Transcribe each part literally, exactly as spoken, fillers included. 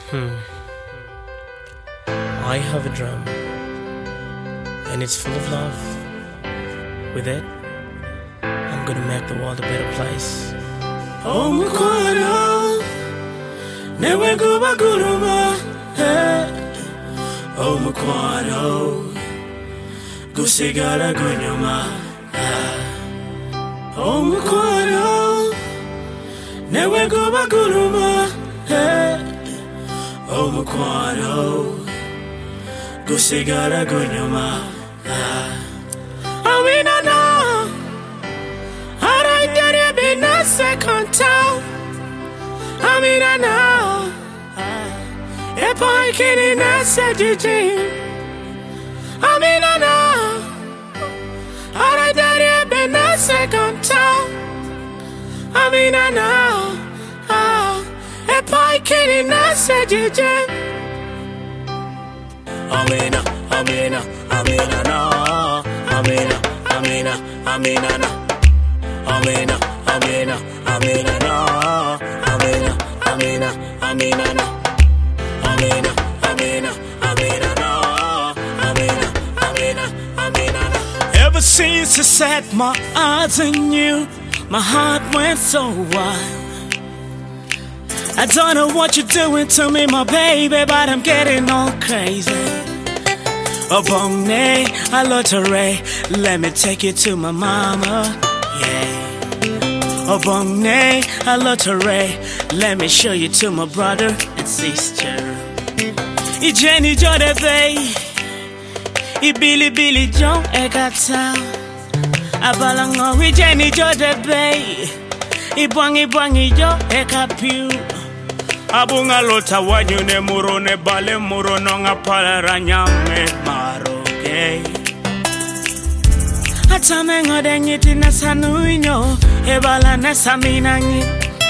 Hmm. I have a drum, and it's full of love. With it, I'm gonna make the world a better place. Oh mukwano, newe guba guruma. Oh mukwano, gusigala gunyuma. Oh mukwano, newe guba guruma. Oh mukwano, gusigala gunyuma. Amina na, araidere bina second town. Amina na, epo ikini na sejiji. Amina na, araidere bina second town. Amina na, epo ikini na sejiji. Amina, Amina, Amina na, Amina, Amina, Amina na, Amina, Amina, Amina na, Amina, Amina, Amina na, Amina, Amina, Amina na, Amina, Amina, Amina na. Ever since I set my eyes on you, my heart went so wild. I don't know what you're doing to me, my baby, but I'm getting all crazy. Oh, bonne, I lottery, let me take you to my mama, yeah. Oh, bonne, I lottery, let me show you to my brother and sister. I Jenny Jode Bay, I Billy Billy Joe Egata. I balango, I Jenny Jode Bay, I Bangi Bangi Joe Ekapu. Abunga lota wanyune muro ne bale muro nonga pala ranyame maroke. Atame ngode ngiti na sanuinyo ebala na saminangi.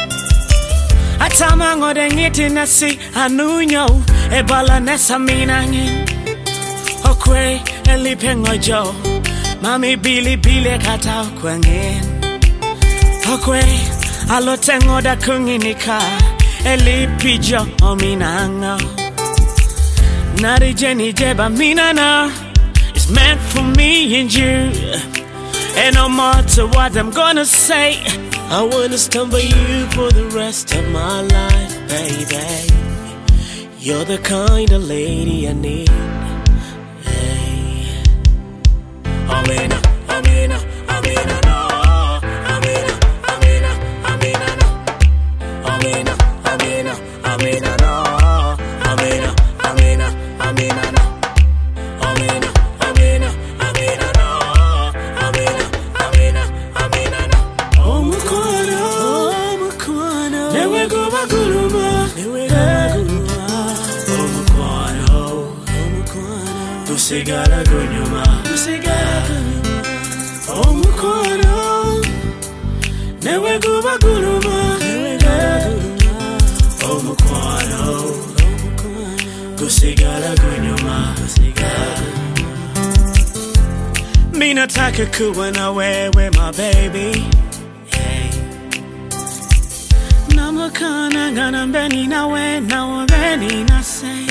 Atama ngode ngiti na si anunyo ebala na saminangi. Okwe elipe ngojo mami bili bili kata kwengen. Okwe alote ngoda kunginika. Eli pijo ominanga Nari Jenny Jeba Minana. It's meant for me and you. And no matter what I'm gonna say, I wanna stand by you for the rest of my life, baby. You're the kind of lady I need. Hey. Amina, Amina, Amina na. Amina, Amina, Amina na. Amina, Amina, Amina na, Amina, Amina, Amina na, Amina, Amina, Amina na, Amina, Amina, Amina na. Oh mukwano, oh mukwano, newe guba guruma, newe guruma. Oh mukwano, oh mukwano, tusigala gunyuma, tusigala gunyuma. Oh mukwano, newe guba guruma, newe guruma. Oh mukwano, gusigala gunyuma, gusigala. Mina taka kuwa na wewe, my baby. Hey. Namakana gana beni na we na wabeni na say.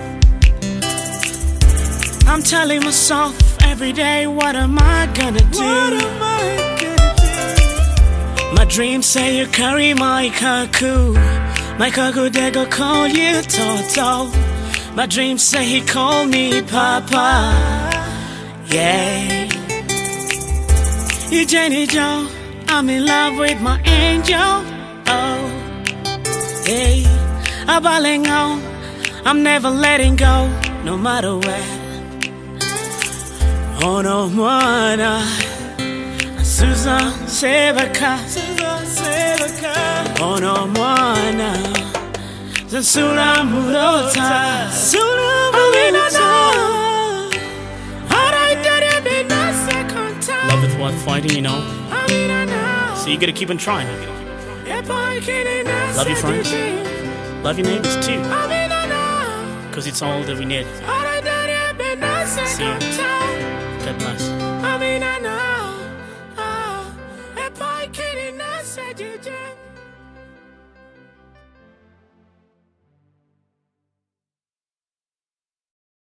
I'm telling myself every day, what am I gonna do? What am I gonna do? My dreams say you carry my kaku. My kaku dego call you Toto. My dreams say he call me Papa. Yeah. You Jenny Joe, I'm in love with my angel. Oh, hey. Abalengo, I'm never letting go, no matter where. Oh no, mana. Susan Sevaka, Susan Sevaka. Oh no, mana. Zansura Murota, Sura Murota. Love is worth fighting, you know. So you gotta keep on trying. Love your friends. Love your neighbors too. Because it's all that we need. See you. God bless.